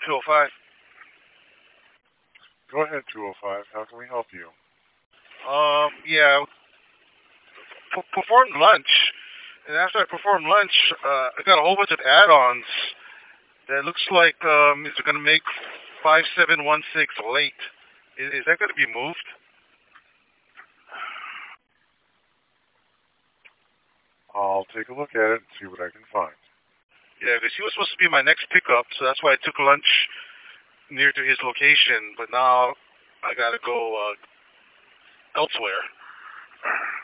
205. Go ahead, 205. How can we help you? Yeah, performed lunch. And after I performed lunch, I got a whole bunch of add-ons that looks like it's going to make 5716 late. Is that going to be moved? I'll take a look at it and see what I can find. Yeah, because he was supposed to be my next pickup, so that's why I took lunch near to his location. But now I got to go elsewhere.